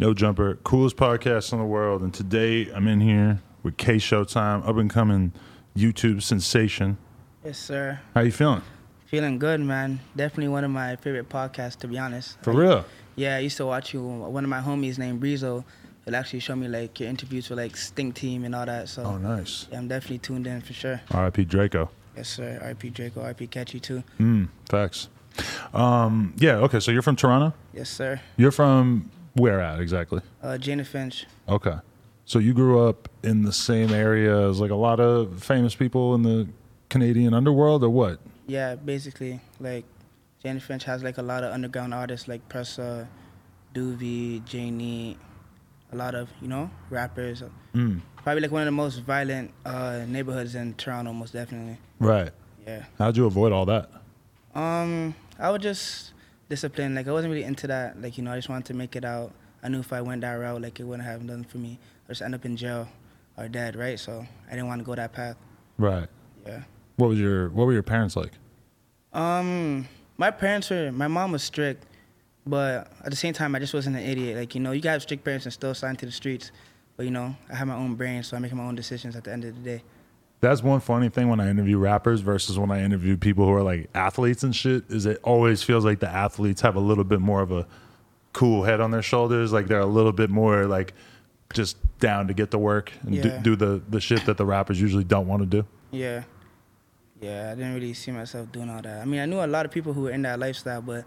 No Jumper, coolest podcast in the world. And today I'm in here with K Showtime, up and coming YouTube sensation. Yes, sir. How you feeling? Feeling good, man. Definitely one of my favorite podcasts, to be honest. For real? Yeah, I used to watch you. One of my homies named Breezo will actually show me like your interviews with like Stink Team and all that. So Oh, nice. yeah, I'm definitely tuned in for sure. R.I.P. Draco. Yes, sir. R.I.P. Draco. R.I.P. Catchy too. Facts. Yeah, okay, so you're from Toronto? Yes, sir. You're from where at exactly? Jane Finch. Okay. So you grew up in the same area as like a lot of famous people in the Canadian underworld or what? Yeah, basically, like Jane Finch has like a lot of underground artists like Pressa, Doobie, Janie, a lot of, rappers. Probably like one of the most violent neighborhoods in Toronto, most definitely. Right. Yeah. How'd you avoid all that? I was just disciplined. Like, I wasn't really into that. Like, I just wanted to make it out. I knew if I went that route, like, it wouldn't have nothing for me. I'd just end up in jail or dead, right? So I didn't want to go that path. Right. Yeah. What were your parents like? My mom was strict, but at the same time, I just wasn't an idiot. Like, you can have strict parents and still sign to the streets. But, I have my own brain, so I make my own decisions at the end of the day. That's one funny thing when I interview rappers versus when I interview people who are like athletes and shit, is it always feels like the athletes have a little bit more of a cool head on their shoulders. Like they're a little bit more like just down to get to work and do the shit that the rappers usually don't want to do. Yeah. Yeah, I didn't really see myself doing all that. I mean, I knew a lot of people who were in that lifestyle, but,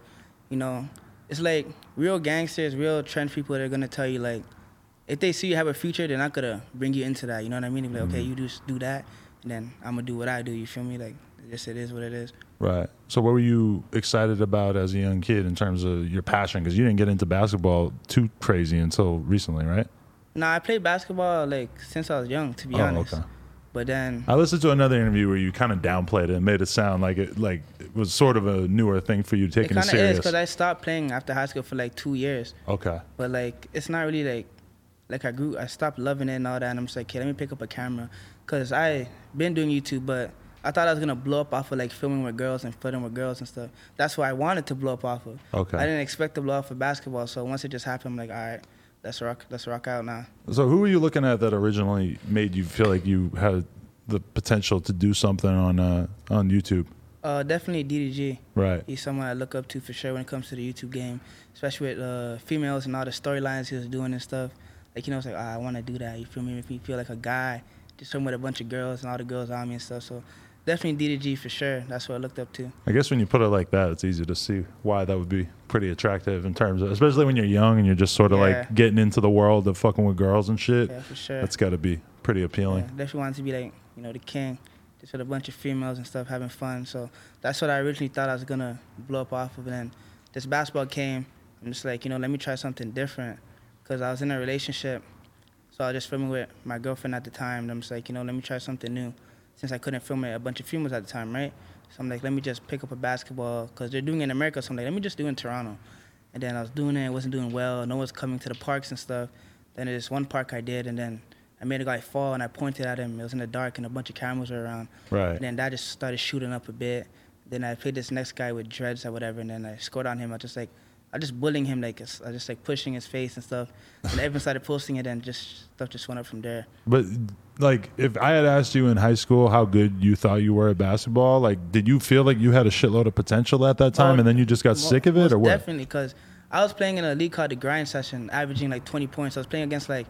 it's like real gangsters, real trend people that are going to tell you, like, if they see you have a future, they're not going to bring you into that. You know what I mean? They're like, okay, you just do that, and then I'm going to do what I do. You feel me? Like, it is what it is. Right. So what were you excited about as a young kid in terms of your passion? Because you didn't get into basketball too crazy until recently, right? Nah, I played basketball, like, since I was young, to be honest. Okay. But then I listened to another interview where you kind of downplayed it and made it sound like it was sort of a newer thing for you taking it serious. It kind of is, because I stopped playing after high school for like 2 years. Okay. But like, it's not really like I stopped loving it and all that, and I'm just like, okay, let me pick up a camera, because I been doing YouTube, but I thought I was gonna blow up off of like filming with girls and flirting with girls and stuff. That's what I wanted to blow up off of. Okay. I didn't expect to blow up for basketball, so once it just happened, I'm like, all right, let's rock out now. So who were you looking at that originally made you feel like you had the potential to do something on YouTube? Definitely DDG. Right. He's someone I look up to for sure when it comes to the YouTube game, especially with females and all the storylines he was doing and stuff. Like, it's like, I want to do that. You feel me? Make me feel like a guy, just with a bunch of girls and all the girls on me and stuff. So definitely DDG for sure. That's what I looked up to. I guess when you put it like that, it's easy to see why that would be pretty attractive in terms of, especially when you're young and you're just sort of like getting into the world of fucking with girls and shit. Yeah, for sure. That's got to be pretty appealing. Yeah, definitely wanted to be like, the king, just with a bunch of females and stuff, having fun. So that's what I originally thought I was going to blow up off of. And then this basketball came. I'm just like, let me try something different, because I was in a relationship. So I was just filming with my girlfriend at the time. And I'm just like, let me try something new, since I couldn't film with a bunch of females at the time, right? So I'm like, let me just pick up a basketball, because they're doing it in America. So I'm like, let me just do it in Toronto. And then I was doing it wasn't doing well. No one's coming to the parks and stuff. Then there's one park I did, and then I made a guy fall, and I pointed at him. It was in the dark, and a bunch of cameras were around. Right. And then that just started shooting up a bit. Then I played this next guy with dreads or whatever, and then I scored on him. I just bullying him, I just pushing his face and stuff. And everyone started posting it, and stuff just went up from there. But like, if I had asked you in high school how good you thought you were at basketball, like, did you feel like you had a shitload of potential at that time, and then you just got sick of it, or what? Definitely, because I was playing in a league called the Grind Session, averaging like 20 points. I was playing against like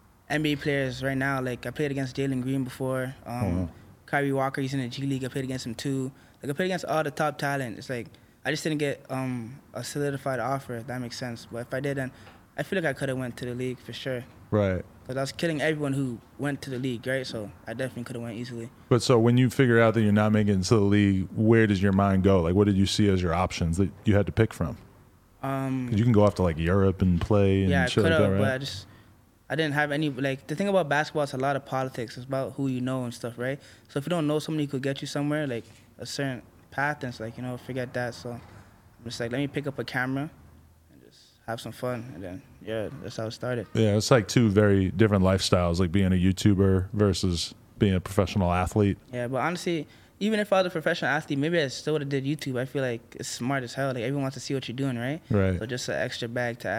NBA players right now. Like, I played against Jalen Green before. Kyrie Walker, he's in the G League. I played against him too. Like, I played against all the top talent. It's like, I just didn't get a solidified offer, if that makes sense. But if I did, then I feel like I could have went to the league for sure. Right. Because I was killing everyone who went to the league, right? So I definitely could have went easily. But so when you figure out that you're not making it to the league, where does your mind go? Like, what did you see as your options that you had to pick from? 'Cause you can go off to like Europe and play and shit like that, right? But I didn't have any, like, the thing about basketball is a lot of politics. It's about who you know and stuff, right? So if you don't know somebody who could get you somewhere, like a certain path, and it's like, forget that. So I'm just like, let me pick up a camera and just have some fun. And then, that's how it started. Yeah, it's like two very different lifestyles, like being a YouTuber versus being a professional athlete. Yeah, but honestly, even if I was a professional athlete, maybe I still would have did YouTube. I feel like it's smart as hell. Like, everyone wants to see what you're doing, right? Right. So just an extra bag to add.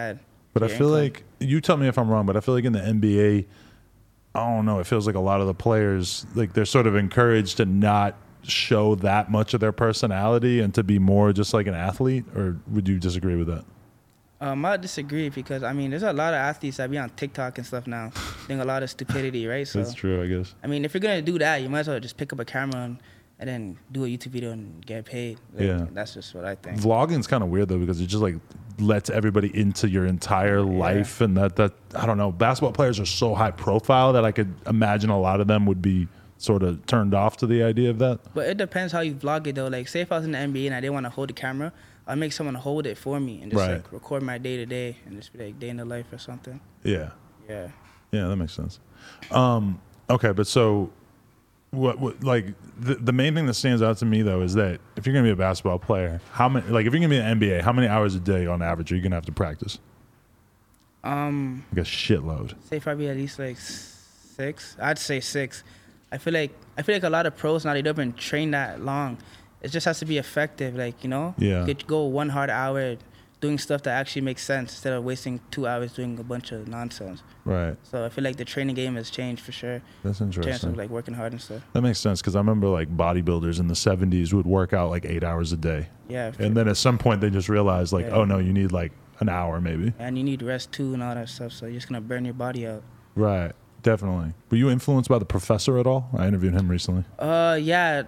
But I your feel income. like, you tell me if I'm wrong, but I feel like in the NBA, I don't know, it feels like a lot of the players, like they're sort of encouraged to not show that much of their personality and to be more just like an athlete. Or would you disagree with that? I disagree because I mean, there's a lot of athletes that be on TikTok and stuff now, doing a lot of stupidity, right? So That's true, I guess. I mean, if you're gonna do that, you might as well just pick up a camera and then do a YouTube video and get paid. Like, Yeah. that's just what I think. Vlogging's kind of weird though, because it just like lets everybody into your entire life, and that I don't know. Basketball players are so high profile that I could imagine a lot of them would be sort of turned off to the idea of that. But it depends how you vlog it though. Like, say if I was in the NBA and I didn't want to hold the camera, I'd make someone hold it for me and just Right. like record my day to day and just be like day in the life or something. Yeah. Yeah. Yeah, that makes sense. Okay, but so what like the main thing that stands out to me though is that if you're gonna be a basketball player, how many, like if you're gonna be an NBA, how many hours a day on average are you gonna have to practice? Like a shitload. Say probably at least like 6. I'd say 6. I feel like a lot of pros now, they don't even train that long. It just has to be effective, like, you know. Yeah. You could go 1 hard hour doing stuff that actually makes sense instead of wasting 2 hours doing a bunch of nonsense. Right. So I feel like the training game has changed for sure. That's In terms interesting. of like working hard and stuff. That makes sense because I remember like bodybuilders in the 70s would work out like 8 hours a day. Yeah. And then at some point they just realized like, Yeah. oh no, you need like an hour maybe. And you need rest too and all that stuff. So you're just gonna burn your body out. Right. Definitely. Were you influenced by the professor at all? I interviewed him recently. Yeah.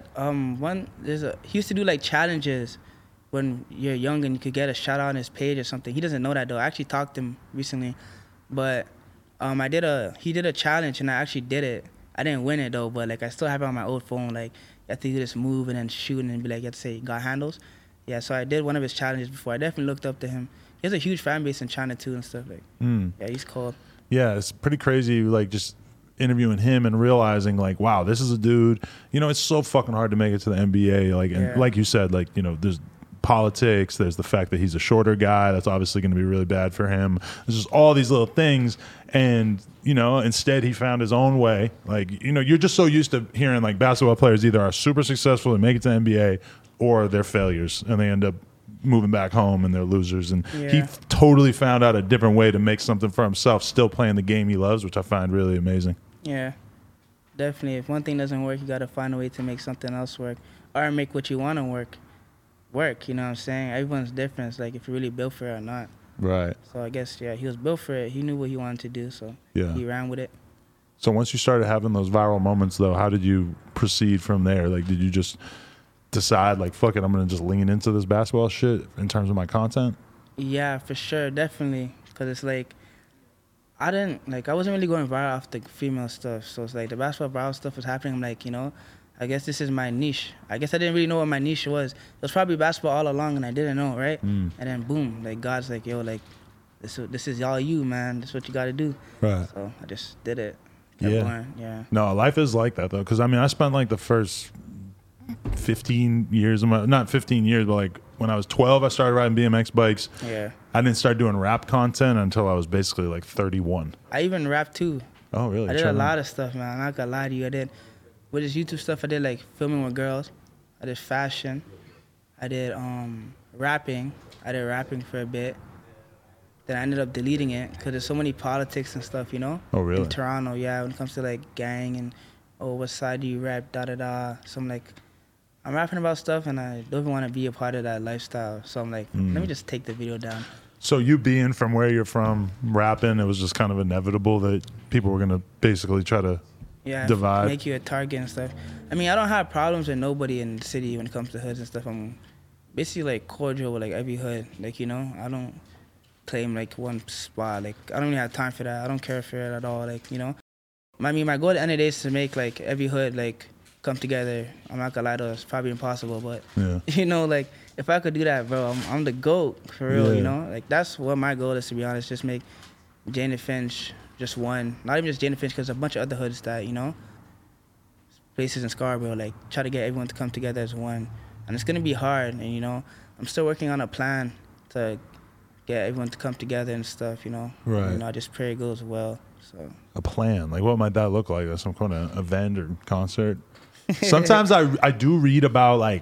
He used to do like challenges when you're young and you could get a shout out on his page or something. He doesn't know that though. I actually talked to him recently, but he did a challenge and I actually did it. I didn't win it though, but like I still have it on my old phone. Like you have to do this move and then shoot and then be like, you have to say God handles. Yeah, so I did one of his challenges before. I definitely looked up to him. He has a huge fan base in China too and stuff. Like, yeah, he's cool. Yeah, it's pretty crazy, like just interviewing him and realizing like, wow, this is a dude. You know, it's so fucking hard to make it to the NBA. Like, and Yeah. like you said, like, you know, there's politics, there's the fact that he's a shorter guy. That's obviously going to be really bad for him. There's just all these little things. And, you know, instead he found his own way. Like, you know, you're just so used to hearing like basketball players either are super successful and make it to the NBA or they're failures and they end up moving back home and they're losers. And he Yeah. totally found out a different way to make something for himself, still playing the game he loves, which I find really amazing. Yeah, definitely. If one thing doesn't work, you gotta find a way to make something else work, or make what you want to work. You know what I'm saying? Everyone's different. It's like if you're really built for it or not. Right. So I guess yeah, he was built for it. He knew what he wanted to do, so Yeah. he ran with it. So once you started having those viral moments, though, how did you proceed from there? Like, did you just decide, like, fuck it, I'm going to just lean into this basketball shit in terms of my content? Yeah, for sure, definitely. Cause it's like I wasn't really going viral off the female stuff. So it's like the basketball viral stuff was happening. I'm like, you know, I guess this is my niche. I guess I didn't really know what my niche was. It was probably basketball all along, and I didn't know, right? And then boom, like God's like, yo, like this is all you, man. This is what you got to do. Right. So I just did it. Kept Yeah. going. Yeah. No, life is like that, though. Because, I mean, I spent, like, the first 15 years of my, not 15 years, but, like, when I was 12, I started riding BMX bikes. Yeah. I didn't start doing rap content until I was basically, like, 31. I even rapped too. Oh, really? I did a lot of stuff, man. I'm not gonna lie to you. I did with this YouTube stuff. I did like filming with girls. I did fashion. I did rapping. I did rapping for a bit. Then I ended up deleting it because there's so many politics and stuff, you know. Oh, really? In Toronto, yeah. When it comes to like gang and what side do you rap, da da da. So I'm like, I'm rapping about stuff and I don't even want to be a part of that lifestyle. So I'm like, let me just take the video down. So you being from where you're from, rapping, it was just kind of inevitable that people were going to basically try to divide. Make you a target and stuff. I mean, I don't have problems with nobody in the city when it comes to hoods and stuff. I'm basically like cordial with like every hood. Like, you know, I don't claim like one spot. Like, I don't even have time for that. I don't care for it at all. Like, you know, I mean, my goal at the end of the day is to make like every hood like come together. I'm not gonna lie to us, it's probably impossible, but Yeah. you know, like if I could do that, bro, I'm the GOAT for real. Yeah. You know, like that's what my goal is, to be honest. Just make Jane and Finch just one. Not even just Jane and Finch, because a bunch of other hoods that, you know, places in Scarborough, like try to get everyone to come together as one. And it's gonna be hard, and you know, I'm still working on a plan to get everyone to come together and stuff. You know, Right. You know, I just pray it goes well. So A plan. Like, what might that look like? Some kind of event or concert? Sometimes I do read about, like,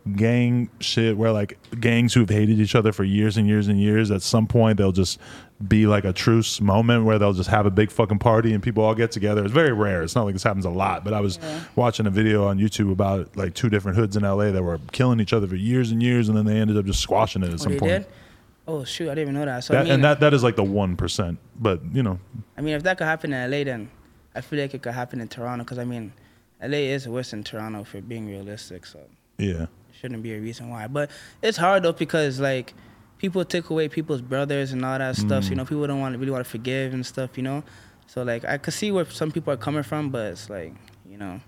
gang shit where like gangs who've hated each other for years and years and years, at some point they'll just be like a truce moment where they'll just have a big fucking party and people all get together. It's very rare. It's not like this happens a lot, but I was watching a video on YouTube about like 2 different hoods in LA that were killing each other for years and years, and then they ended up just squashing it at some point. Did? Oh shoot, I didn't even know that. So That, and that is like the 1%, but you know. I mean, if that could happen in LA, then I feel like it could happen in Toronto, because I mean, LA is worse than Toronto, for being realistic. So Yeah. shouldn't be a reason why. But it's hard though, because like people took away people's brothers and all that stuff. So, you know, people don't really want to forgive and stuff, you know. So like I could see where some people are coming from, but it's like, you know,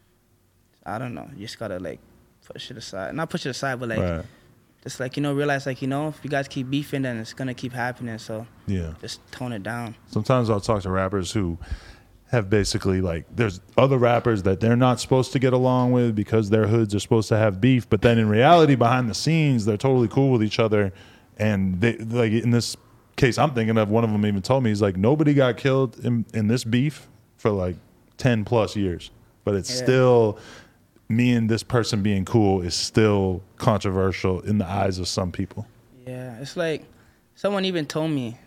I don't know. You just gotta like push it aside. Not push it aside, but like just like, you know, realize like, you know, if you guys keep beefing, then it's gonna keep happening. So yeah, just tone it down. Sometimes I'll talk to rappers who have basically like, there's other rappers that they're not supposed to get along with because their hoods are supposed to have beef, but then in reality behind the scenes they're totally cool with each other. And they, like in this case I'm thinking of, one of them even told me, he's like, nobody got killed in this beef for like 10 plus years, but it's still, me and this person being cool is still controversial in the eyes of some people. Yeah, it's like someone even told me,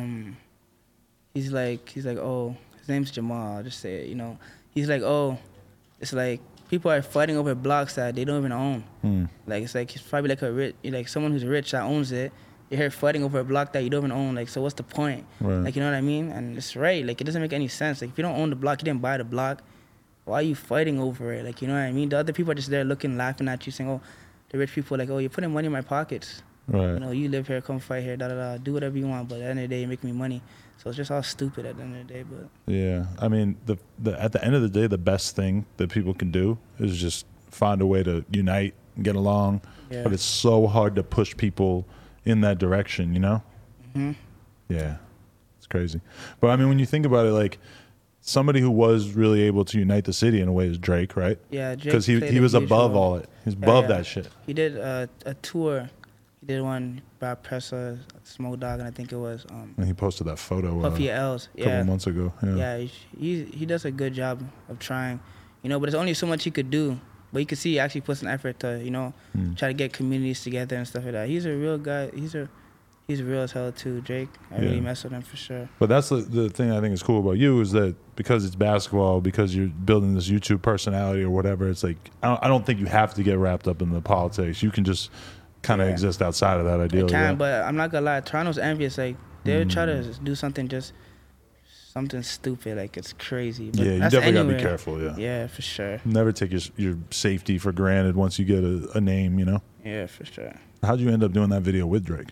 he's like, oh, his name's Jamal, I'll just say it, you know. He's like, oh, it's like people are fighting over blocks that they don't even own. Like, it's like, it's probably like someone who's rich that owns it. You're here fighting over a block that you don't even own. Like, so what's the point? Like, you know what I mean? And it's right. Like, it doesn't make any sense. Like, if you don't own the block, you didn't buy the block, why are you fighting over it? Like, you know what I mean? The other people are just there looking, laughing at you, saying, oh, the rich people are like, oh, you're putting money in my pockets. You know, you live here, come fight here, da-da-da. Do whatever you want, but at the end of the day, you make me money. So it's just all stupid at the end of the day. But yeah, I mean, at the end of the day, the best thing that people can do is just find a way to unite and get along. But it's so hard to push people in that direction, you know? Yeah, it's crazy. But I mean, when you think about it, like, somebody who was really able to unite the city in a way is Drake, right? Yeah, Drake. Because he was above all it. He's above that shit. He did a tour. He did one by Pressa, Smoke Dog, and I think it was. And he posted that photo Puffy L's. A couple months ago. Yeah, he does a good job of trying, you know. But there's only so much he could do. But you can see he actually puts an effort to, you know, try to get communities together and stuff like that. He's a real guy. He's real as hell too, Drake. I really mess with him for sure. But that's the thing I think is cool about you, is that because it's basketball, because you're building this YouTube personality or whatever, it's like, I don't think you have to get wrapped up in the politics. You can just kind of exist outside of that, ideally. I can, but I'm not gonna lie, Toronto's envious. Like, they would try to do something something stupid, like it's crazy. But yeah, you definitely gotta be careful. Yeah, for sure. Never take your safety for granted once you get a name, you know. Yeah, for sure. How'd you end up doing that video with Drake?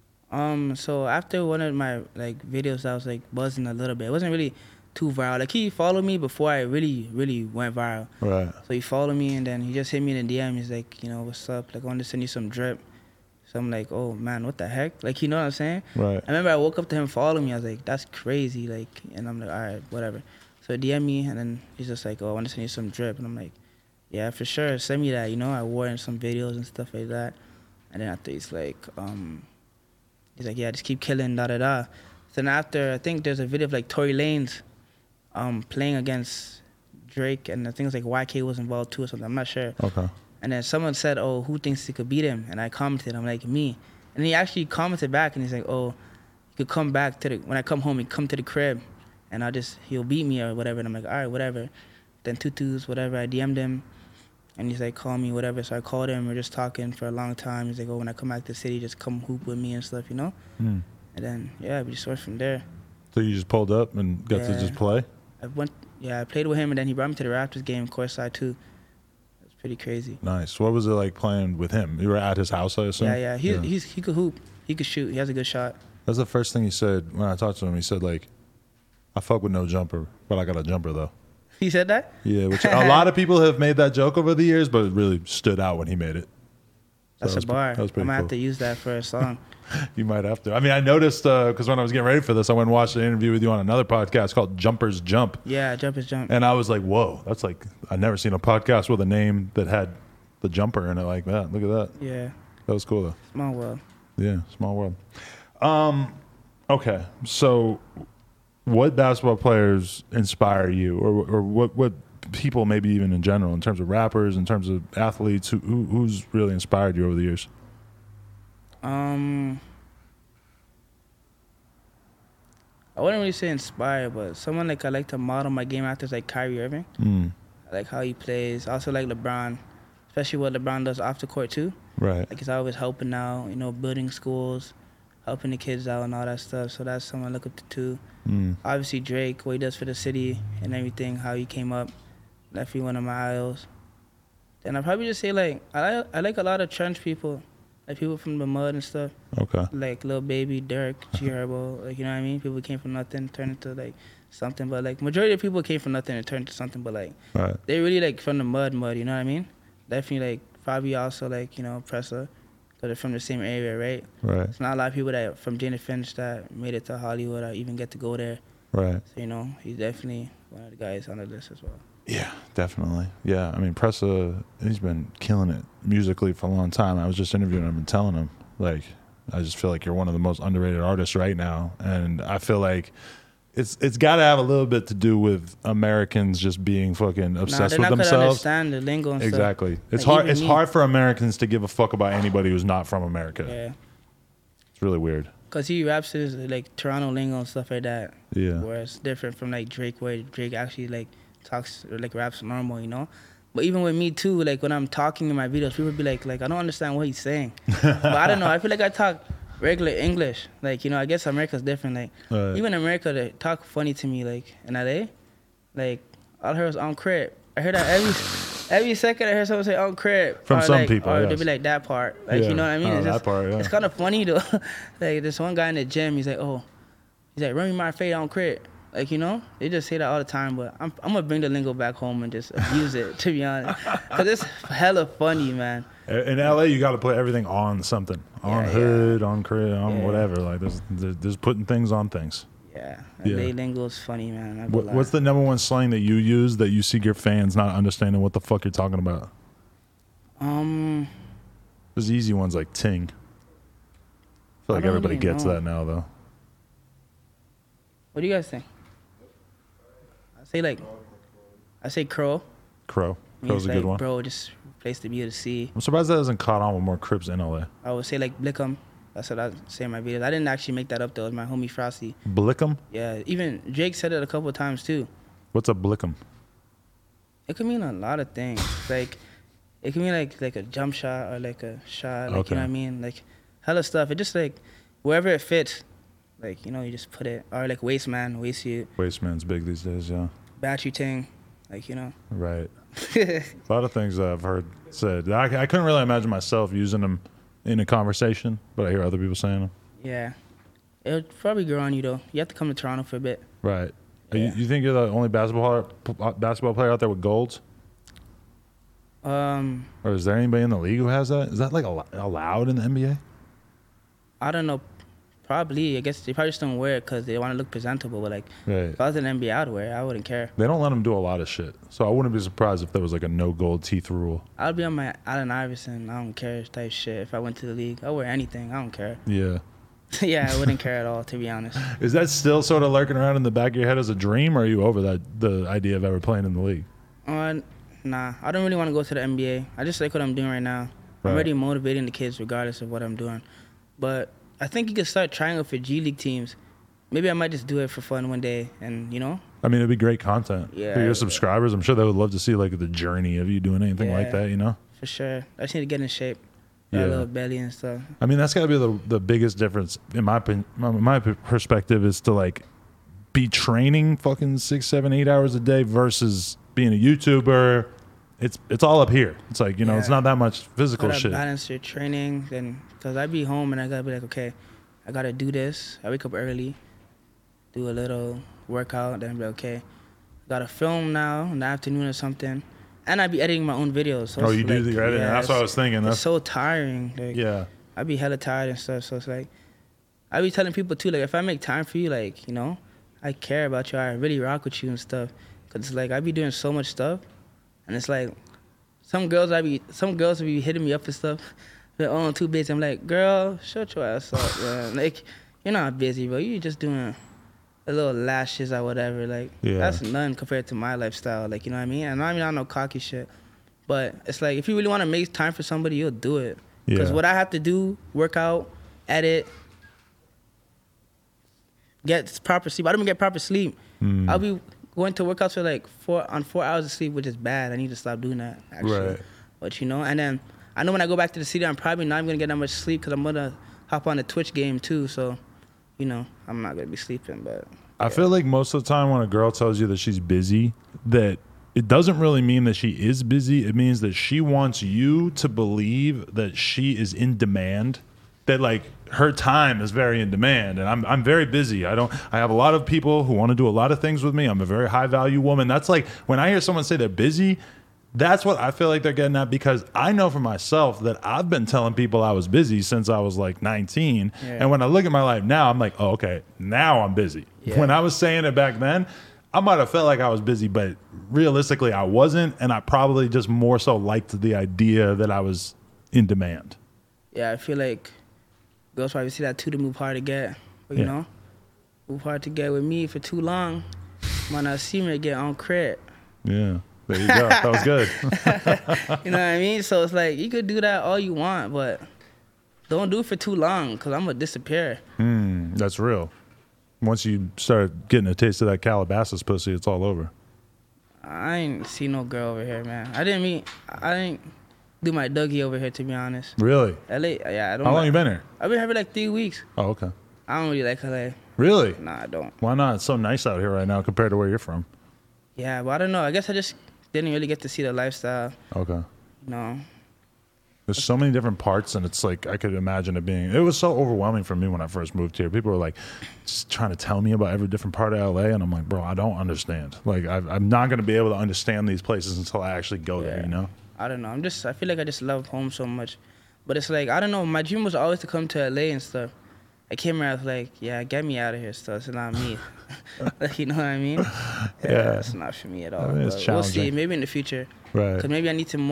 So after one of my like videos, I was like buzzing a little bit. It wasn't really too viral. Like, he followed me before I really went viral. Right. So he followed me, and then he just hit me in the DM. He's like, you know, what's up? Like, I want to send you some drip. So I'm like, oh man, what the heck? Like, you know what I'm saying? Right. I remember I woke up to him following me. I was like, that's crazy. Like, and I'm like, all right, whatever. So he DM me, and then he's just like, oh, I want to send you some drip. And I'm like, yeah, for sure. Send me that. You know, I wore it in some videos and stuff like that. And then after he's like, yeah, just keep killing, da-da-da. So then after, I think there's a video of like Tory Lanez playing against Drake, and I think it's like YK was involved too or something. I'm not sure. Okay. And then someone said, oh, who thinks he could beat him? And I commented, I'm like, me. And he actually commented back, and he's like, oh, you could come back when I come home, you come to the crib, and he'll beat me or whatever. And I'm like, all right, whatever. Then Tutu's, whatever, I DM'd him, and he's like, call me, whatever. So I called him, we're just talking for a long time. He's like, oh, when I come back to the city, just come hoop with me and stuff, you know? And then, yeah, we just went from there. So you just pulled up and got to just play? I played with him, and then he brought me to the Raptors game, courtside too. It was pretty crazy. Nice. What was it like playing with him? You were at his house, I assume? Yeah. He could hoop. He could shoot. He has a good shot. That's the first thing he said when I talked to him. He said, like, I fuck with no jumper, but I got a jumper, though. He said that? Yeah, which a lot of people have made that joke over the years, but it really stood out when he made it. So that's a bar. I'm going to have to use that for a song. You might have to. I mean, I noticed, because when I was getting ready for this, I went and watched an interview with you on another podcast called Jumpers Jump. Yeah, Jumpers Jump. And I was like, whoa, that's like, I've never seen a podcast with a name that had the jumper in it like that. Look at that. Yeah. That was cool, though. Small world. Yeah, small world. Okay, so what basketball players inspire you, or what people, maybe even in general, in terms of rappers, in terms of athletes, who's really inspired you over the years? I wouldn't really say inspired, but someone like I like to model my game after is like Kyrie Irving. I like how he plays. I also like LeBron, especially what LeBron does off the court too. Right. Like he's always helping out, building schools, helping the kids out and all that stuff. So that's someone I look up to too. Obviously Drake, what he does for the city and everything, how he came up, definitely one of my idols. Then I'd probably just say like I like a lot of trench people, like people from the mud and stuff. Okay. Like Lil Baby, Dirk, G Herbo, like you know what I mean? People came from nothing, turned into like something, but like majority of people came from nothing and turned into something, but like they really like from the mud, you know what I mean? Definitely like probably also like, Pressa, because they're from the same area, right? Right. It's not a lot of people that from Jane Finch that made it to Hollywood or even get to go there. Right. So, he's definitely one of the guys on the list as well. Yeah, definitely. Yeah, I mean, Pressa, he's been killing it musically for a long time. I was just interviewing him and telling him, like, I just feel like you're one of the most underrated artists right now. And I feel like it's got to have a little bit to do with Americans just being fucking obsessed with themselves. They're not gonna understand the lingo and exactly. Stuff. It's like hard. It's hard for Americans to give a fuck about anybody who's not from America. Yeah. It's really weird. Cause he raps his like Toronto lingo and stuff like that. Yeah. Where it's different from like Drake, where Drake actually like talks or like raps normal, But even with me too, like when I'm talking in my videos, people be like I don't understand what he's saying. But I don't know. I feel like I talk regular English. Like, I guess America's different. Like even in America, they talk funny to me. Like in LA, like all I heard was on crib. I heard that every second I hear someone say on crib. From some like, people, or yes. they be like that part. Like you know what I mean? Oh, It's that just, part, yeah. It's kind of funny though. Like this one guy in the gym, he's like, run me my fade on crib. Like, they just say that all the time, but I'm gonna bring the lingo back home and just abuse it, to be honest. Cause it's hella funny, man. In LA, you got to put everything on something. On hood, on crib, on whatever. Like, there's putting things on things. Yeah. LA lingo is funny, man. What's the number one slang that you use that you see your fans not understanding what the fuck you're talking about? There's easy ones like ting. I feel like everybody gets that now, though. What do you guys think? I say crow. Crow. Crow's a good one. Bro, just place to be able to see. I'm surprised that hasn't caught on with more Crips in LA. I would say like Blickum. That's what I say in my videos. I didn't actually make that up though. It was my homie Frosty. Blickum? Yeah. Even Drake said it a couple of times too. What's a Blickum? It could mean a lot of things. Like it could mean like a jump shot or like a shot. Like you know what I mean? Like hella stuff. It just like wherever it fits. Like, you just put it. Or like waist man, waist you. Waist man's big these days, yeah. Battery ting. Like, Right. A lot of things that I've heard said. I couldn't really imagine myself using them in a conversation, but I hear other people saying them. Yeah. It'll probably grow on you, though. You have to come to Toronto for a bit. Right. Yeah. You think you're the only basketball player out there with golds? Or is there anybody in the league who has that? Is that like allowed in the NBA? I don't know. Probably. I guess they probably just don't wear it because they want to look presentable. But if I was in the NBA, I'd wear it. I wouldn't care. They don't let them do a lot of shit. So I wouldn't be surprised if there was like a no gold teeth rule. I'd be on my Allen Iverson, I don't care type shit. If I went to the league, I'd wear anything. I don't care. Yeah. Yeah, I wouldn't care at all, to be honest. Is that still sort of lurking around in the back of your head as a dream, or are you over the idea of ever playing in the league? Nah, I don't really want to go to the NBA. I just like what I'm doing right now. Right. I'm already motivating the kids regardless of what I'm doing. But I think you could start trying out for G League teams. Maybe I might just do it for fun one day, and I mean, it'd be great content for your subscribers. I'm sure they would love to see like the journey of you doing anything like that. For sure. I just need to get in shape. Got a little belly and stuff. I mean, that's got to be the biggest difference in my perspective is to like be training fucking 6, 7, 8 hours a day versus being a YouTuber. It's all up here. It's like, it's not that much physical shit. Balance your training, then, because I be home and I gotta be like, okay, I gotta do this. I wake up early, do a little workout, then be like, okay, I gotta film now in the afternoon or something. And I be editing my own videos. So you do the editing? That's what I was thinking. It's so tiring. Like, I be hella tired and stuff. So it's like, I be telling people too, like, if I make time for you, like, I care about you. I really rock with you and stuff. Cause it's like, I be doing so much stuff. And it's like, some girls will be hitting me up and stuff. They're on too busy. I'm like, girl, shut your ass up, man. Like, you're not busy, bro. You just doing the little lashes or whatever. Like, Yeah. that's none compared to my lifestyle. Like, you know what I mean? And I mean, I know cocky shit. But it's like, if you really want to make time for somebody, you'll do it. Because Yeah. what I have to do, work out, edit, get proper sleep. I don't even get proper sleep. I'll be going to workouts for like 4 hours of sleep, which is bad. I need to stop doing that, actually. Right. But, you know, and then I know when I go back to the city, I'm probably not even going to get that much sleep because I'm going to hop on the Twitch game too. So, you know, I'm not going to be sleeping. But I feel like most of the time when a girl tells you that she's busy, that it doesn't really mean that she is busy. It means that she wants you to believe that she is in demand, that like her time is very in demand. And I'm very busy. I have a lot of people who want to do a lot of things with me. I'm a very high value woman. That's like when I hear someone say they're busy, that's what I feel like they're getting at, because I know for myself that I've been telling people I was busy since I was like 19. Yeah. And when I look at my life now, I'm like, oh, okay, now I'm busy. Yeah. When I was saying it back then, I might have felt like I was busy, but realistically I wasn't. And I probably just more so liked the idea that I was in demand. yeah, I feel like girls probably see that too, to move hard to get. But, you Yeah. know, move hard to get with me for too long. Might not see me get on credit. Yeah, there you go. That was good. You know what I mean? So it's like, you could do that all you want, but don't do it for too long, because I'm going to disappear. That's real. Once you start getting a taste of that Calabasas pussy, it's all over. I ain't see no girl over here, man. I didn't do my Dougie over here, to be honest. Really? LA, yeah, I don't. How long you been here? I've been here for like 3 weeks. Oh, okay. I don't really like LA. Really? Nah, I don't. Why not? It's so nice out here right now compared to where you're from. Yeah, but I don't know. I guess I just didn't really get to see the lifestyle. Okay. You know. There's so many different parts, and it's like I could imagine it was so overwhelming for me when I first moved here. People were like just trying to tell me about every different part of LA, and I'm like, bro, I don't understand. Like, I'm not going to be able to understand these places until I actually go there, you know? I don't know. I feel like I just love home so much. But it's like, I don't know. My dream was always to come to LA and stuff. I came here, I was like, yeah, get me out of here, stuff. It's not me. Like, you know what I mean? Yeah. It's not for me at all. I mean, it's But we'll see. challenging. Maybe in the future. Right. Because maybe I need to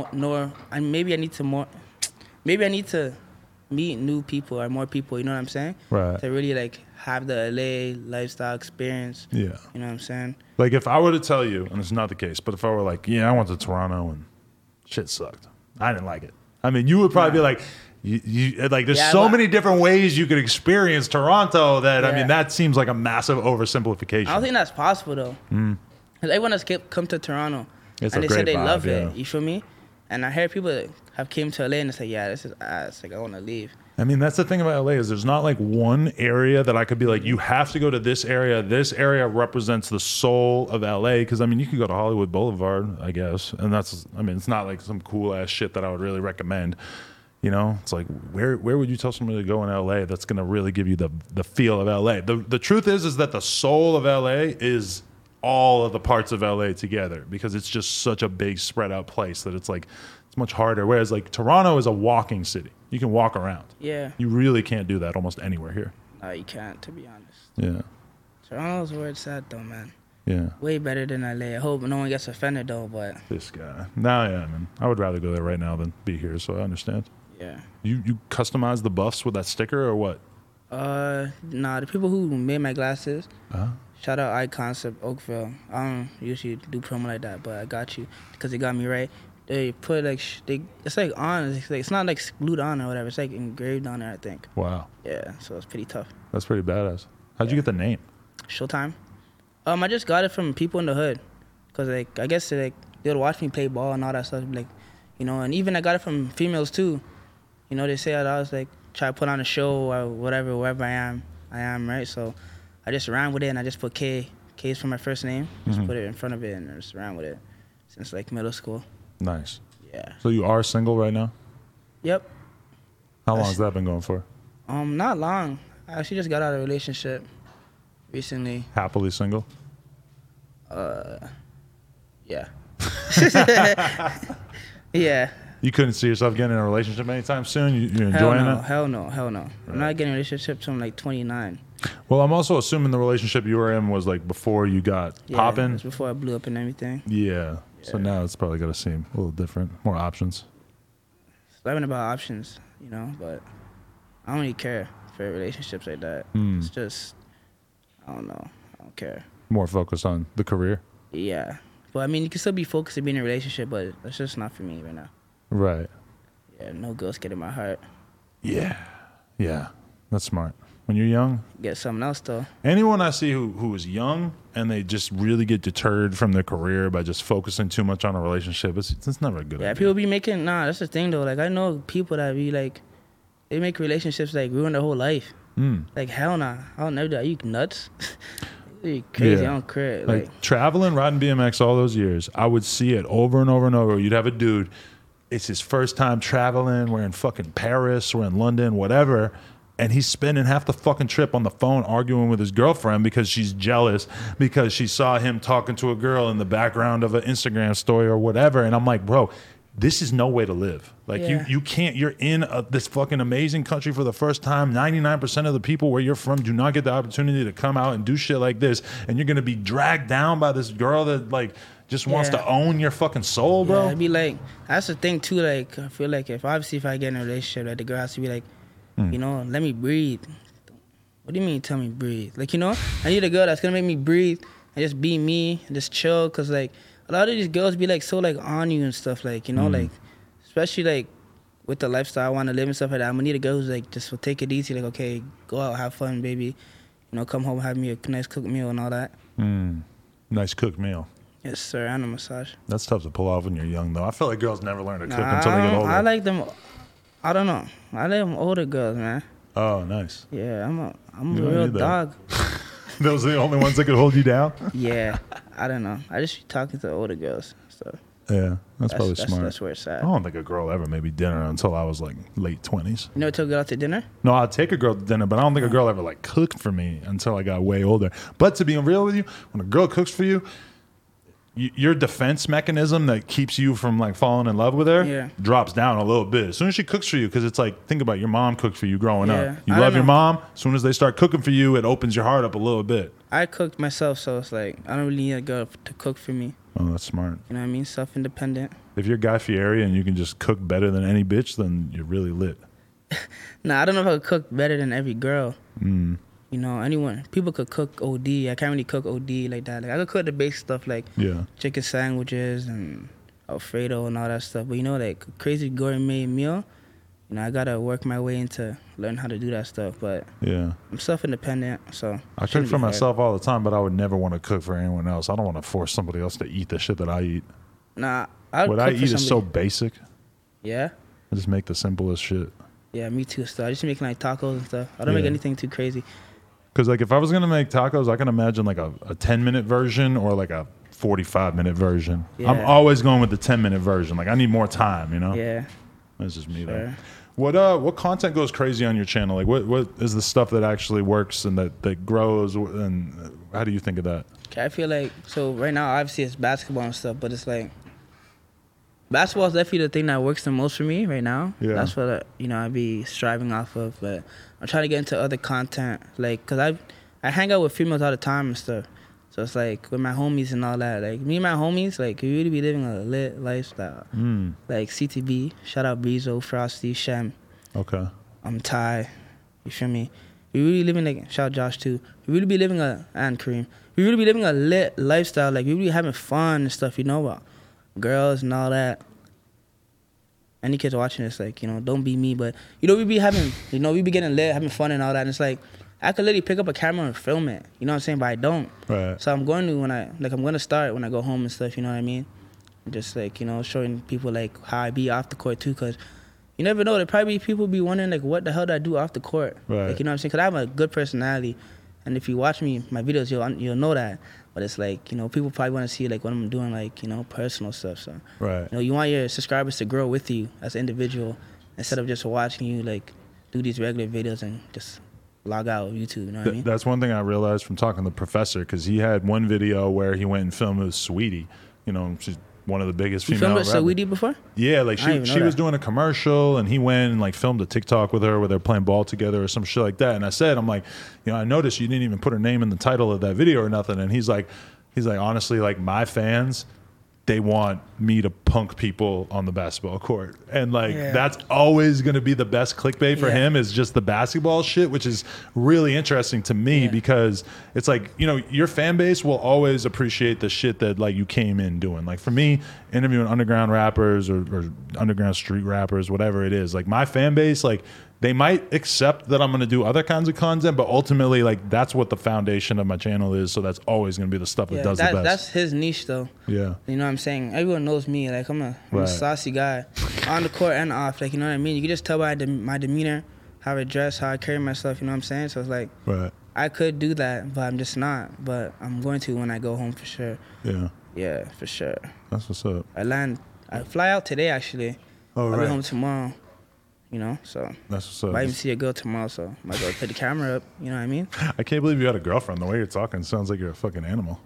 maybe I need to meet new people or more people, you know what I'm saying? Right. To really, like, have the LA lifestyle experience. Yeah. You know what I'm saying? Like, if I were to tell you, and it's not the case, but if I were like, yeah, I went to Toronto and shit sucked. I didn't like it. I mean, you would probably be like, you like, there's Yeah, so but- many different ways you could experience Toronto that, I Yeah. mean, that seems like a massive oversimplification. I don't think that's possible, though. Because everyone has come to Toronto, It's and a they said great they love vibe, it. yeah. You feel me? And I heard people that have came to LA and they say, yeah, this is ass. Like, I want to leave. I mean, that's the thing about LA is there's not like one area that I could be like, you have to go to this area. This area represents the soul of LA. Because, I mean, you can go to Hollywood Boulevard, I guess. And that's, I mean, it's not like some cool ass shit that I would really recommend. You know, it's like, where would you tell somebody to go in LA that's going to really give you the feel of LA? The truth is that the soul of LA is all of the parts of LA together, because it's just such a big spread out place that it's like, it's much harder. Whereas like Toronto is a walking city. You can walk around. Yeah. You really can't do that almost anywhere here. No, you can't, to be honest. Yeah. Toronto's where it's at, though, man. Yeah. Way better than LA. I hope no one gets offended, though, but This guy. No, yeah, man. I would rather go there right now than be here, so I understand. yeah. You customize the buffs with that sticker or what? Nah, the people who made my glasses, Uh-huh. shout out Eye Concept Oakville. I don't usually do promo like that, but I got you because they got me right. They put like it's like on. It's not like glued on or whatever. It's like engraved on there, I think. Wow. Yeah, so it's pretty tough. That's pretty badass. How'd you get the name? Showtime. I just got it from people in the hood, cause like I guess they would watch me play ball and all that stuff. Like, you know, and even I got it from females too. You know, they say that I was like try to put on a show or whatever, wherever I am, right? So I just ran with it and I just put K. K's for my first name. Just put it in front of it and I just ran with it since like middle school. Nice. Yeah. So you are single right now? Yep. How long has that been going for? Not long. I actually just got out of a relationship recently. Happily single? Yeah. Yeah. You couldn't see yourself getting in a relationship anytime soon? You're enjoying it? Hell no. I'm not getting a relationship till I'm like 29. Well, I'm also assuming the relationship you were in was like before you got Yeah, popping. it was before I blew up and everything. Yeah. So now it's probably going to seem a little different. More options. It's learning about options, you know, but I don't really care for relationships like that. Hmm. It's just, I don't know. I don't don't care. More focused on the career. Yeah. But I mean, you can still be focused and be in a relationship, but that's just not for me right now. Right. Yeah, no girls get in my heart. Yeah. Yeah. That's smart. When you're young, Get something else though. anyone I see who is young and they just really get deterred from their career by just focusing too much on a relationship, it's never a good Yeah, idea. people be making that's the thing though. Like I know people that be like, they make relationships like ruin their whole life. Like hell nah, I'll never do that. You nuts? You crazy? Yeah. I don't care. Like traveling, riding BMX all those years, I would see it over and over and over. You'd have a dude, it's his first time traveling. We're in fucking Paris, we're in London, whatever. And he's spending half the fucking trip on the phone arguing with his girlfriend because she's jealous because she saw him talking to a girl in the background of an Instagram story or whatever. And I'm like, bro, this is no way to live. Like Yeah. you can't, you're in this fucking amazing country for the first time. 99% of the people where you're from do not get the opportunity to come out and do shit like this. And you're going to be dragged down by this girl that like just wants Yeah. to own your fucking soul, bro. Yeah, it'd be like, that's the thing too. Like I feel like if I get in a relationship, like the girl has to be like, you know, let me breathe. What do you mean tell me breathe? Like, you know, I need a girl that's gonna make me breathe and just be me and just chill. Cause like a lot of these girls be like so like on you and stuff, like, you know, like especially like with the lifestyle I want to live and stuff like that. I'm gonna need a girl who's like just will take it easy, like, okay, go out, have fun, baby. You know, come home, have me a nice cooked meal and all that. Nice cooked meal. Yes, sir, and a massage. That's tough to pull off when you're young, though. I feel like girls never learn to cook Nah, until they get older. I like them. I don't know. I like them older girls, man. Oh, nice. Yeah, I'm a You don't real need that. dog. Those are the only ones that could hold you down? Yeah, I don't know. I just be talking to older girls. So Yeah, that's probably smart. That's where it's I at. don't think a girl ever made me dinner until I was like late 20s. You never took a girl out to dinner? No, I'd take a girl to dinner, but I don't think a girl ever like cooked for me until I got way older. But to be real with you, when a girl cooks for you, your defense mechanism that keeps you from like falling in love with her Yeah. drops down a little bit as soon as she cooks for you, because it's like, think about your mom cooked for you growing Yeah. up. You I love don't your know. mom. As soon as they start cooking for you, it opens your heart up a little bit. I cooked myself, so it's like I don't really need a girl to cook for me. Oh, that's smart. You know what I mean? Self-independent. If you're Guy Fieri and you can just cook better than any bitch, then you're really lit. Nah, I don't know if I could cook better than every girl. You know, anyone. People could cook OD. I can't really cook OD like that. Like I could cook the basic stuff like Yeah. chicken sandwiches and Alfredo and all that stuff. But you know, like crazy gourmet meal, you know, I gotta work my way into learn how to do that stuff. But Yeah. I'm self-independent, so I shouldn't cook be for hard. myself all the time, but I would never want to cook for anyone else. I don't want to force somebody else to eat the shit that I eat. Nah, I What I eat is so basic. Yeah, I just make the simplest shit. yeah, me too. So I just make like tacos and stuff. I don't make Yeah. anything too crazy. Because like if I was gonna make tacos, I can imagine like a 10-minute version or like a 45-minute version. I'm Yeah. always going with the 10-minute version. Like I need more time, you know. Yeah, That's just me though. sure. What content goes crazy on your channel? Like what is the stuff that actually works and that grows, and how do you think of that? Okay, I feel like so right now obviously it's basketball and stuff, but it's like basketball is definitely the thing that works the most for me right now. Yeah. That's what you know I be striving off of. But I'm trying to get into other content, like cause I hang out with females all the time and stuff. So it's like with my homies and all that. Like me and my homies, like we really be living a lit lifestyle. Like CTB, shout out Breezo, Frosty, Shem, Okay. Ty. You feel me? We really living like shout out Josh too. We really be living and Kareem. We really be living a lit lifestyle. Like we really having fun and stuff. You know about girls and all that. Any kids watching this, like, you know, don't be me, but you know we be having, you know, we be getting lit, having fun and all that. And it's like I could literally pick up a camera and film it. You know what I'm saying? But I don't. Right. So I'm going to I'm gonna start when I go home and stuff. You know what I mean? Just like, you know, showing people like how I be off the court too, cause you never know. There probably people be wondering like, what the hell do I do off the court? Right. Like, you know what I'm saying? Cause I have a good personality, and if you watch my videos, you'll know that. But it's like, you know, people probably want to see like what I'm doing, like, you know, personal stuff. So Right. you know, you want your subscribers to grow with you as an individual instead of just watching you like do these regular videos and just log out of YouTube. You know what I mean? That's one thing I realized from talking to the professor, because he had one video where he went and filmed with Sweetie. You know, she's one of the biggest You female filmed with rappers. Saweetie before? Yeah, like I didn't she even know was that. doing a commercial, and he went and like filmed a TikTok with her where they're playing ball together or some shit like that. And I said, I'm like, you know, I noticed you didn't even put her name in the title of that video or nothing. And he's like, honestly, like my fans they want me to punk people on the basketball court. And like that's always going to be the best clickbait for him, is just the basketball shit, which is really interesting to me because it's like, you know, your fan base will always appreciate the shit that like you came in doing. Like for me, interviewing underground rappers or underground street rappers, whatever it is, like my fan base, like they might accept that I'm going to do other kinds of content, but ultimately, like, that's what the foundation of my channel is. So that's always going to be the stuff that does the best. That's his niche, though. Yeah. You know what I'm saying? Everyone knows me. Like, I'm a saucy guy on the court and off. Like, you know what I mean? You can just tell by my demeanor, how I dress, how I carry myself. You know what I'm saying? So it's like, I could do that, but I'm just not. But I'm going to when I go home for sure. Yeah. Yeah, for sure. That's what's up. I fly out today, actually. Oh, I'll be home tomorrow. You know, so that's what's up. Might even see a girl tomorrow, so might go put the camera up. You know what I mean? I can't believe you had a girlfriend. The way you're talking sounds like you're a fucking animal.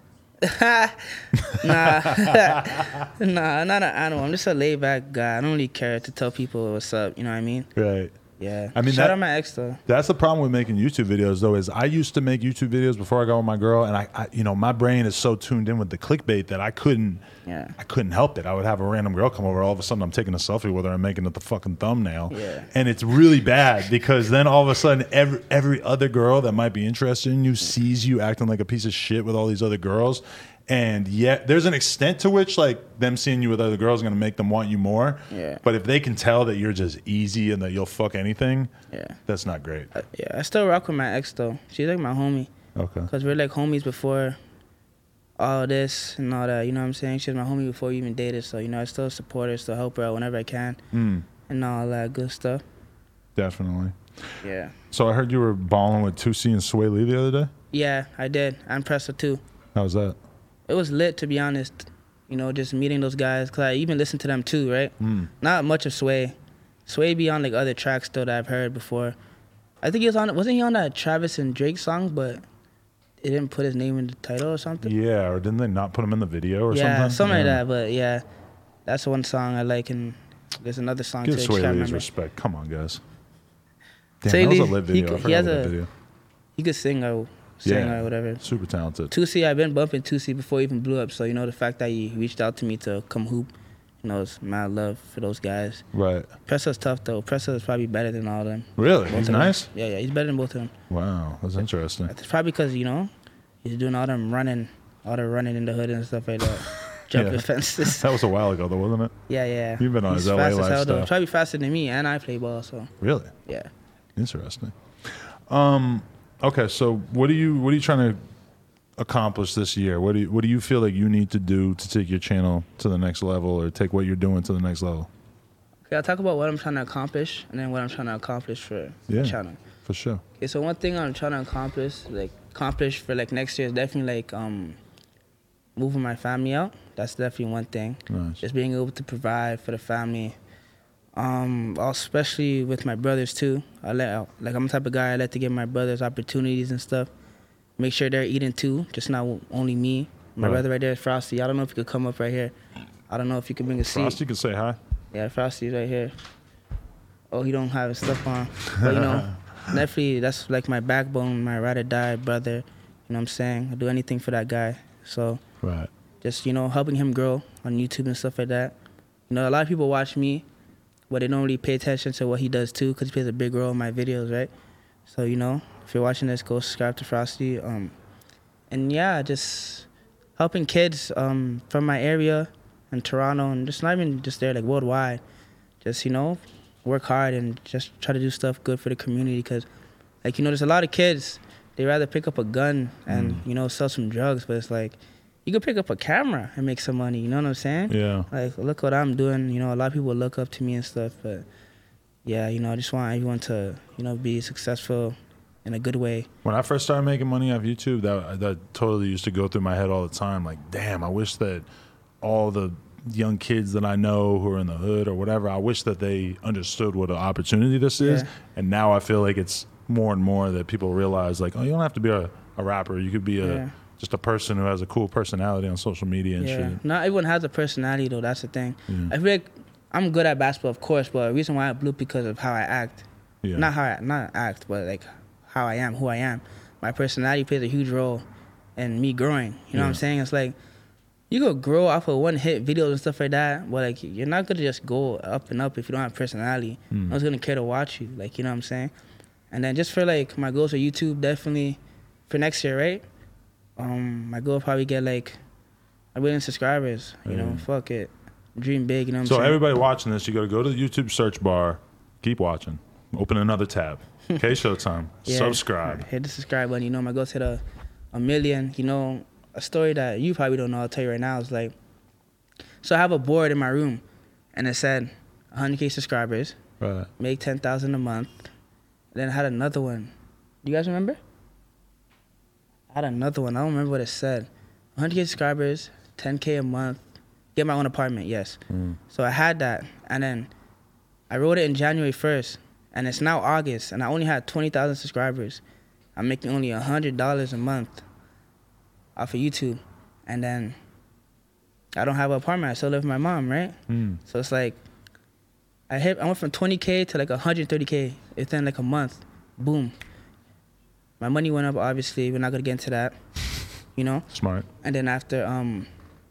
Nah, I'm not an animal. I'm just a laid back guy. I don't really care to tell people what's up. You know what I mean? Right. Yeah. I mean, shout out my ex though. That's the problem with making YouTube videos though, is I used to make YouTube videos before I got with my girl, and I you know, my brain is so tuned in with the clickbait that I couldn't help it. I would have a random girl come over, all of a sudden I'm taking a selfie with her and making it the fucking thumbnail. Yeah. And it's really bad because then all of a sudden every other girl that might be interested in you sees you acting like a piece of shit with all these other girls. And yet there's an extent to which like them seeing you with other girls is going to make them want you more. Yeah. But if they can tell that you're just easy and that you'll fuck anything, that's not great. I still rock with my ex though. She's like my homie. Okay. Because we're like homies before all this and all that. You know what I'm saying? She was my homie before we even dated. So, you know, I still support her, still help her out whenever I can. And all that good stuff. Definitely. Yeah. So I heard you were balling with 2C and Sway Lee the other day? Yeah, I did. And Pressa too. How was that? It was lit, to be honest. You know, just meeting those guys. Because I even listened to them too, right? Not much of Sway. Sway be on like other tracks though that I've heard before. I think he was on, wasn't he on that Travis and Drake song, but it didn't put his name in the title or something? Yeah, or didn't they not put him in the video or something? Yeah, something like that, but yeah. That's one song I like, and there's another song too. Give Sway Lee his respect. Come on, guys. Damn, Sway that was a Lee, lit video. I forgot about the video. He could sing or whatever. Super talented. 2C, I've been bumping 2C before he even blew up, so you know the fact that he reached out to me to come hoop, you know, it's mad love for those guys. Right. Pressa's tough though. Pressa is probably better than all of them. Really? He's nice? Yeah, he's better than both of them. Wow, that's interesting. It's probably because, you know, he's doing all the running in the hood and stuff like that. Jumping fences. That was a while ago though, wasn't it? Yeah. You've been on his LA lifestyle. Probably faster than me, and I play ball, so. Really? Yeah. Interesting. Okay, so what are you trying to accomplish this year? What do you feel like you need to do to take your channel to the next level, or take what you're doing to the next level? Okay, I'll talk about what I'm trying to accomplish, and then what I'm trying to accomplish for the channel. For sure. Okay, so one thing I'm trying to accomplish for like next year is definitely like moving my family out. That's definitely one thing. Nice. Just being able to provide for the family. Especially with my brothers too. I'm the type of guy I like to give my brothers opportunities and stuff. Make sure they're eating too, just not only me. My brother right there is Frosty. I don't know if you could come up right here. I don't know if you could bring a seat. Frosty can say hi. Yeah, Frosty's right here. Oh, he don't have his stuff on. But you know, definitely that's like my backbone, my ride or die brother. You know what I'm saying? I'll do anything for that guy. So just, you know, helping him grow on YouTube and stuff like that. You know, a lot of people watch me, but they don't really pay attention to what he does too, because he plays a big role in my videos, right? So, you know, if you're watching this, go subscribe to Frosty. And yeah, just helping kids from my area in Toronto, and just not even just there, like worldwide. Just, you know, work hard and just try to do stuff good for the community, because, like, you know, there's a lot of kids, they rather pick up a gun and, you know, sell some drugs, but it's like, you could pick up a camera and make some money, you know what I'm saying? Yeah. Like, look what I'm doing. You know, a lot of people look up to me and stuff, but yeah, you know, I just want everyone to, you know, be successful in a good way. When I first started making money off YouTube, that totally used to go through my head all the time. Like, damn, I wish that all the young kids that I know who are in the hood or whatever, I wish that they understood what an opportunity this is. And now I feel like it's more and more that people realize, like, oh, you don't have to be a rapper. You could be just a person who has a cool personality on social media and shit. Not everyone has a personality though. That's the thing. I feel like I'm good at basketball, of course, but the reason why I blew because of how I act. Not act, but like how I am, who I am. My personality plays a huge role in me growing. You know what I'm saying? It's like you could grow off of one hit videos and stuff like that, but like you're not gonna just go up and up if you don't have personality. No one's gonna care to watch you, like, you know what I'm saying? And then just for like my goals for YouTube, definitely for next year, right? My goal will probably get like 1 million subscribers. You know, fuck it, dream big. You know what I'm saying? So everybody watching this, you gotta go to the YouTube search bar, keep watching, open another tab. Okay, Showtime. Subscribe. Hit the subscribe button. You know, my goal to the 1 million. You know, a story that you probably don't know, I'll tell you right now, is like, so I have a board in my room, and it said 100K subscribers, Right. make 10,000 a month. And then I had another one. Do you guys remember? I had another one. I don't remember what it said. 100K subscribers, 10K a month, get my own apartment. Yes. So I had that, and then I wrote it in January 1st, and it's now August, and I only had 20,000 subscribers. I'm making only $100 a month off of YouTube, and then I don't have an apartment. I still live with my mom, right? So it's like I went from 20K to like 130K within like a month. Boom. My money went up. Obviously, we're not gonna get into that, you know. Smart. And then after, I'm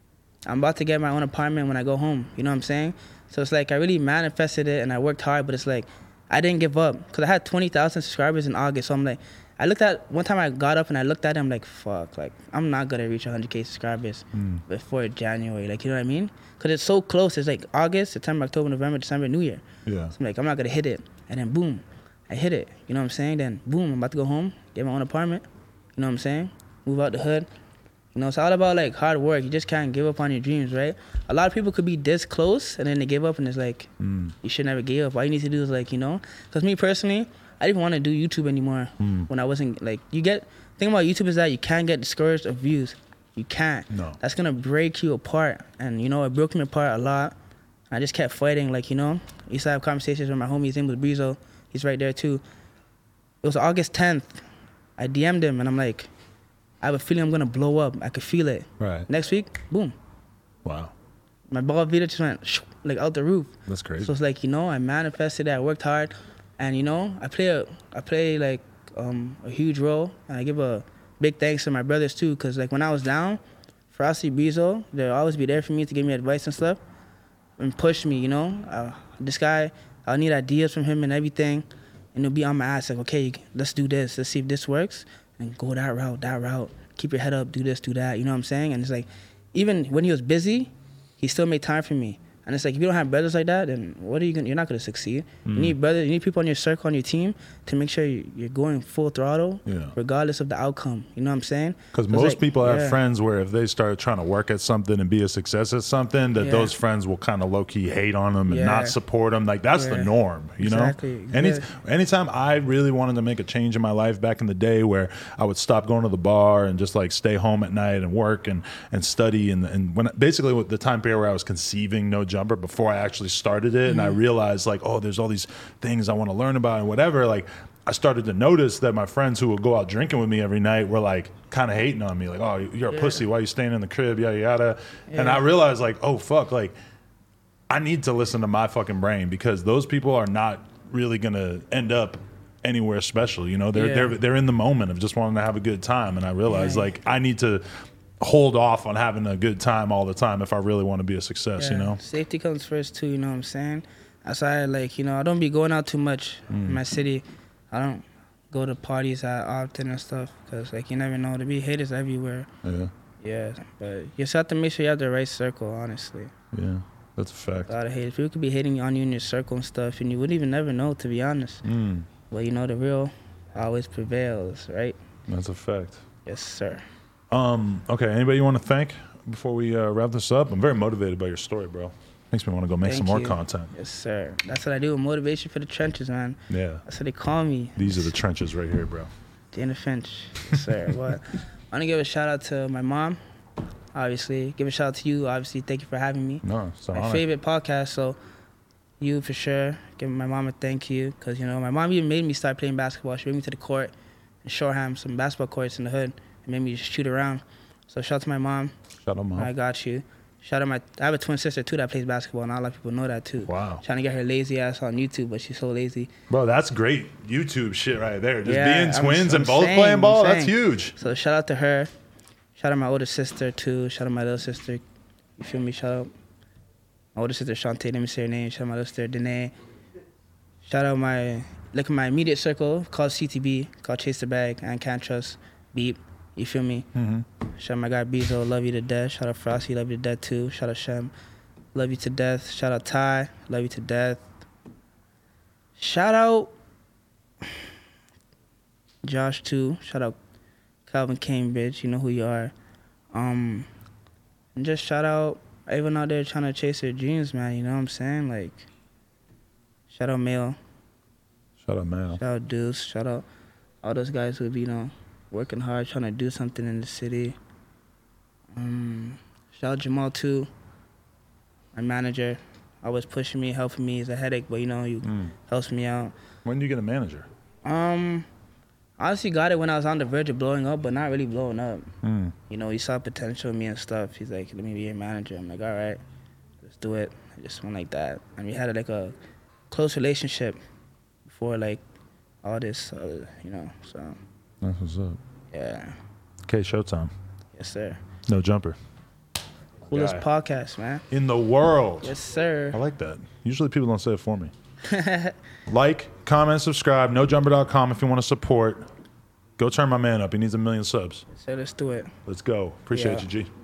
about to get my own apartment when I go home. You know what I'm saying? So it's like I really manifested it, and I worked hard. But it's like I didn't give up because I had 20,000 subscribers in August. So I'm like, I looked at one time I got up and I looked at it. I'm like, fuck, like I'm not gonna reach 100K subscribers before January. Like, you know what I mean? Because it's so close. It's like August, September, October, November, December, New Year. Yeah. So I'm like, I'm not gonna hit it. And then boom, I hit it. You know what I'm saying? Then boom, I'm about to go home, get my own apartment. You know what I'm saying? Move out the hood. You know, it's all about like hard work. You just can't give up on your dreams, right? A lot of people could be this close and then they give up, and it's like, you should never give up. All you need to do is like, you know, because me personally, I didn't want to do YouTube anymore when I wasn't like, thing about YouTube is that you can't get discouraged of views. You can't. No. That's going to break you apart. And, you know, it broke me apart a lot. I just kept fighting, like, you know, I used to have conversations with my homie. His name was Brizo. He's right there too. It was August 10th. I DM'd him and I'm like, I have a feeling I'm gonna blow up. I could feel it. Right. Next week, boom. Wow. My ball video just went like out the roof. That's crazy. So it's like, you know, I manifested it. I worked hard, and you know, I play like a huge role, and I give a big thanks to my brothers too, cause like when I was down, Frosty, Brizo, they'll always be there for me to give me advice and stuff, and push me. You know, this guy, I'll need ideas from him and everything, and he'll be on my ass like, okay, let's do this. Let's see if this works. And go that route. Keep your head up, do this, do that. You know what I'm saying? And it's like, even when he was busy, he still made time for me. And it's like, if you don't have brothers like that, then what are you gonna? You're not gonna succeed. You need brothers. You need people on your circle, on your team, to make sure you're going full throttle, regardless of the outcome. You know what I'm saying? Because most people have friends where if they start trying to work at something and be a success at something, that those friends will kind of low key hate on them and not support them. Like that's the norm, you know. Anytime I really wanted to make a change in my life back in the day, where I would stop going to the bar and just like stay home at night and work and study, and when basically with the time period where I was conceiving No Jumper before I actually started it, and I realized like, oh, there's all these things I want to learn about and whatever. Like I started to notice that my friends who would go out drinking with me every night were like kind of hating on me, like, oh, you're a pussy, why are you staying in the crib, yada yada. And I realized like, oh fuck, like I need to listen to my fucking brain, because those people are not really gonna end up anywhere special, you know. They're in the moment of just wanting to have a good time, and I realized like I need to hold off on having a good time all the time if I really want to be a success, you know. Safety comes first too, you know what I'm saying? That's why, like, you know, I don't be going out too much in my city. I don't go to parties that often and stuff, because, like, you never know. There be haters everywhere. Yeah, but you just have to make sure you have the right circle, honestly. Yeah, that's a fact. A lot of haters. People could be hating on you in your circle and stuff, and you wouldn't even never know, to be honest. But, you know, the real always prevails, right? That's a fact. Yes, sir. Okay, anybody you want to thank before we wrap this up? I'm very motivated by your story, bro. Makes me want to go make some more content. Yes, sir. That's what I do. Motivation for the trenches, man. Yeah. That's what they call me. These are the trenches right here, bro. Dana Finch. Yes, sir. What? I want to give a shout out to my mom, obviously. Give a shout out to you, obviously. Thank you for having me. No, it's an honor. My favorite podcast, so you for sure. Give my mom a thank you, because, you know, my mom even made me start playing basketball. She brought me to the court in Shoreham, some basketball courts in the hood. Made me just shoot around. So shout out to my mom. Shout out, Mom. I got you. Shout out I have a twin sister too that plays basketball, and not a lot of people know that too. Wow. Trying to get her lazy ass on YouTube, but she's so lazy. Bro, that's great YouTube shit right there. Just being twins and both playing ball, that's huge. So shout out to her. Shout out my older sister too. Shout out my little sister. You feel me? Shout out my older sister Shantae. Let me say her name. Shout out my little sister Danae. Shout out my immediate circle called CTB, called Chase the Bag and Can't Trust Beep. You feel me? Shout out my guy Bezo, love you to death. Shout out Frosty, love you to death too. Shout out Shem, love you to death. Shout out Ty, love you to death. Shout out Josh too. Shout out Calvin Cambridge, you know who you are. And just shout out everyone out there trying to chase their dreams, man. You know what I'm saying? Like, shout out Mail. Shout out Mail. Shout out Deuce. Shout out all those guys who be, working hard, trying to do something in the city. Shout out Jamal too, my manager. Always pushing me, helping me. He's a headache, but he helps me out. When did you get a manager? Honestly got it when I was on the verge of blowing up, but not really blowing up. He saw potential in me and stuff. He's like, let me be your manager. I'm like, all right, let's do it. I just went like that. And we had a close relationship before all this, so. That's what's up. Yeah. Okay, Showtime. Yes, sir. No Jumper. Coolest Guy. podcast, man. In the world. Yes, sir. I like that. Usually people don't say it for me. Like, comment, subscribe. NoJumper.com if you want to support. Go turn my man up. He needs 1 million subs. So let's do it. Let's go. Appreciate Yeah. you, G.